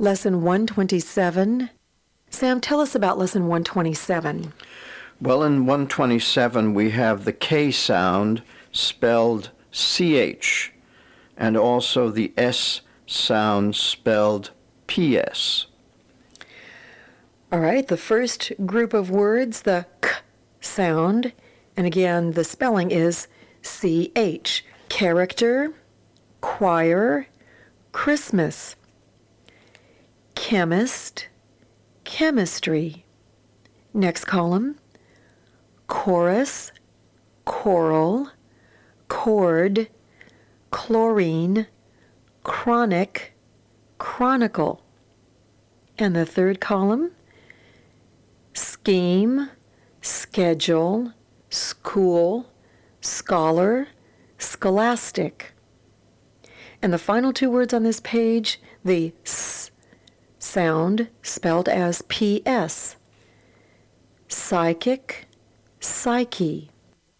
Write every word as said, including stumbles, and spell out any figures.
Lesson one twenty-seven. Sam, tell us about Lesson one twenty-seven. Well, in one twenty-seven, we have the K sound spelled C H, and also the S sound spelled P S. All right, the first group of words, the K sound, and again, the spelling is C H. Character, choir, Christmas. Chemist, chemistry. Next column, chorus, choral, chord, chlorine, chronic, chronicle. And the third column, scheme, schedule, school, scholar, scholastic. And the final two words on this page, the S sound spelled as P S. Psychic, psyche.